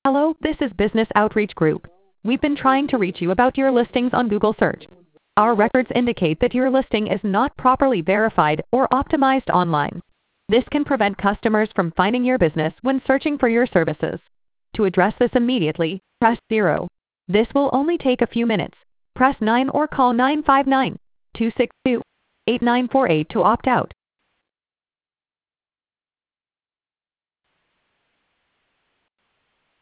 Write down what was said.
Hello, this is Business Outreach Group. We've been trying to reach you about your listings on Google Search. Our records indicate that your listing is not properly verified or optimized online. This can prevent customers from finding your business when searching for your services. To address this immediately, press 0. This will only take a few minutes. Press 9 or call 959-262-8948 to opt out.